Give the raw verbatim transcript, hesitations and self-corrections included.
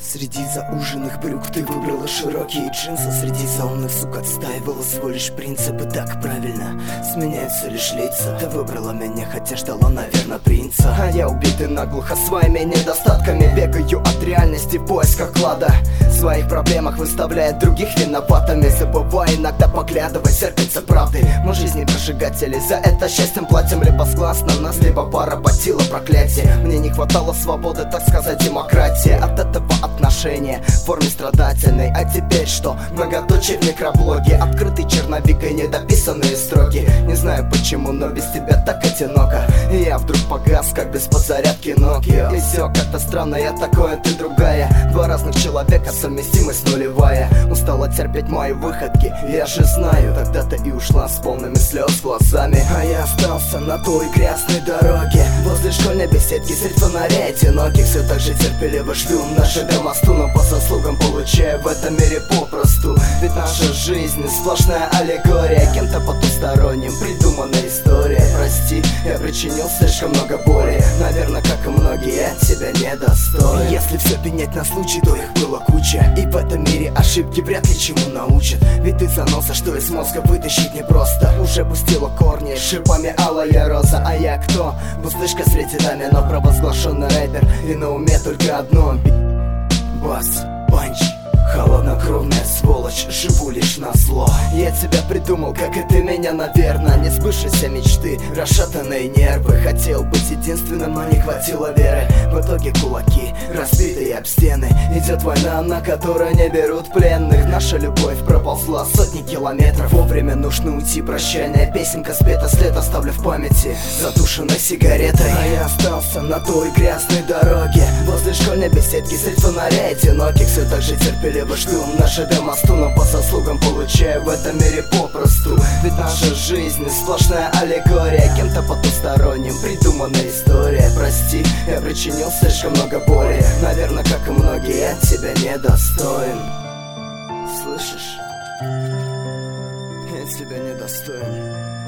Среди зауженных брюк ты выбрала широкие джинсы. Среди заумных сук отстаивала всего лишь принципы. Так правильно, сменяются лишь лица. Ты выбрала меня, хотя ждала, наверное, принца. А я убитый наглухо своими недостатками. Бегаю от реальности в поисках клада. В своих проблемах выставляя других виноватыми. Забывая иногда поглядывать в зеркальце правды. Мы жизни прожигатели, за это счастьем платим. Либо сглаз на нас, либо поработило проклятие. Мне не хватало свободы, так сказать, демократии. От этого отношения в форме страдательной. А теперь что? Многоточие в микроблоге. Открытый черновик и недописанные строки. Не знаю почему, но без тебя так одиноко. И я вдруг погас, как без подзарядки Nokia. И все как-то странно, я такое, ты другая. Два разных человека, совместимость нулевая. Устала терпеть мои выходки, я же знаю. Тогда ты и ушла с полными слез глазами. А я остался на той грязной дороге. Возле школьной беседки средь фонарей одиноких. Все так же терпеливо жду нашего мосту, но по заслугам получаю в этом мире попросту. Ведь наша жизнь сплошная аллегория, кем-то потусторонним придуманная история. Прости, я причинил слишком много боли. Наверное, как и многие, я тебя недостоин. Если все пенять на случай, то их было куча. И в этом мире ошибки вряд ли чему научат. Ведь ты заноса, что из мозга вытащить непросто. Уже пустила корни шипами алая роза. А я кто? Пустышка среди нами, но провозглашенный рэпер. И на уме только одно: бас, панч. Холоднокровная сволочь, живу лишь на зло. Я тебя придумал, как и ты меня, наверное. Не сбывшиеся мечты, расшатанные нервы. Хотел быть единственным, но не хватило веры. В итоге кулаки, разбитые об стены. Идет война, на которой не берут пленных. Наша любовь проползла сотни километров. Вовремя нужно уйти, прощальная песенка спета. След оставлю в памяти, задушенной сигаретой. А я остался на той грязной дороге. Возле школьной беседки средь фонарей одиноких. Все так же терпеливо жду нашего мосту, но по заслугам получаю в этом мире попросту. Ведь наша жизнь сплошная аллегория, кем-то потусторонним придуманная история. Прости, я причинил слишком много боли. Наверное, как и многие, я тебя недостоин. Слышишь? Я тебя недостоин.